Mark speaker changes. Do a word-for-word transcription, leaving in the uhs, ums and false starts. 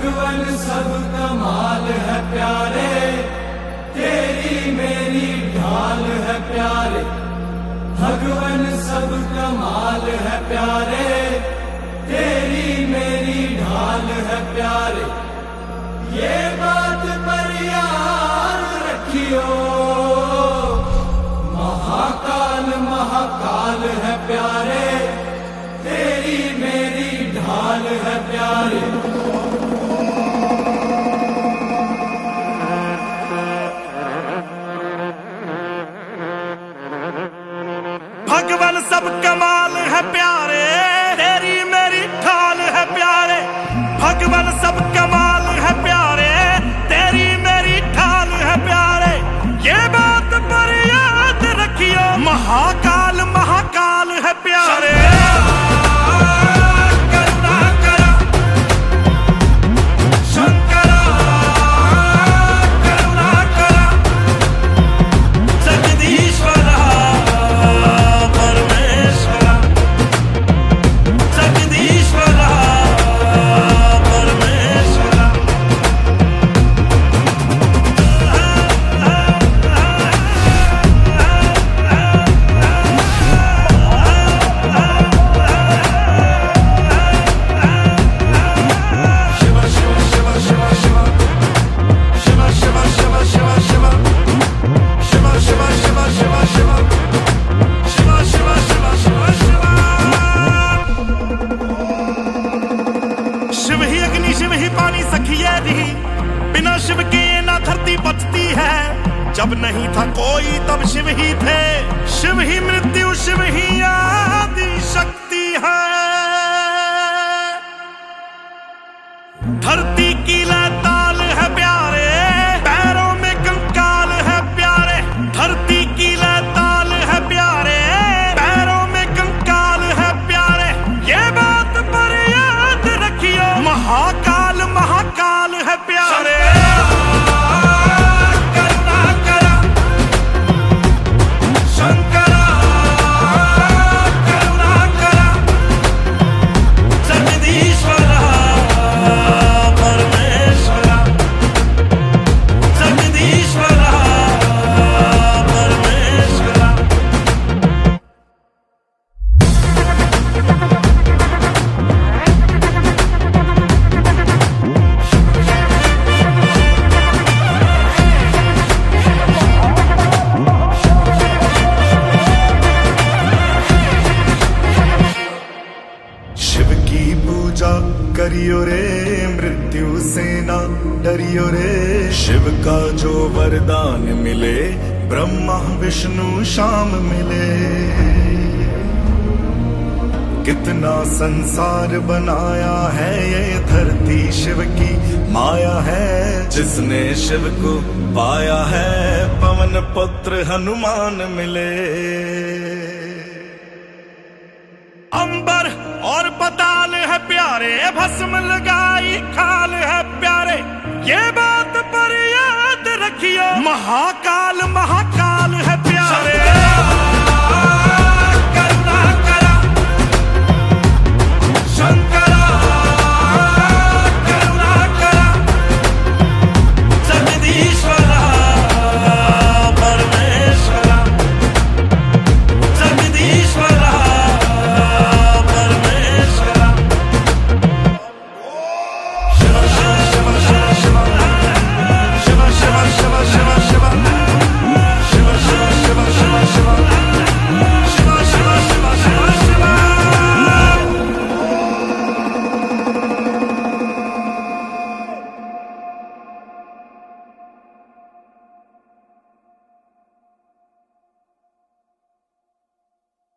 Speaker 1: भगवान सब कमाल है प्यारे, तेरी मेरी ढाल है प्यारे। भगवान सब कमाल है प्यारे, तेरी मेरी ढाल है प्यारे। ये बात पर याद रखियो, महाकाल महाकाल है प्यारे, तेरी मेरी ढाल है प्यारे।
Speaker 2: भगवान सब कमाल है प्यारे, तेरी मेरी ढाल है प्यारे। भगवान सब कमाल है प्यारे, तेरी मेरी ढाल है प्यारे। ये बात पर याद रखियो, महाकाल महाकाल है प्यारे। बिना शिव के ना धरती बचती है, जब नहीं था कोई तब शिव ही थे। शिव ही मृत्यु, शिव ही आदि शक्ति है। धरती की लैताल है प्यारे, पैरों में कंकाल है प्यारे। धरती की लैताल है प्यारे, पैरों में कंकाल है प्यारे। ये बात पर याद रखियो, महाकाल महाकाल है प्यारे। करियो रे मृत्यु से ना डरियो रे, शिव का जो वरदान मिले, ब्रह्मा विष्णु श्याम मिले। कितना संसार बनाया है ये धरती, शिव की माया है। जिसने शिव को पाया है, पवन पुत्र हनुमान मिले। अंबर और पताल है प्यारे, भस्म लगाई खाल है प्यारे। ये बात पर याद रखियो, महाकाल महाकाल है प्यारे।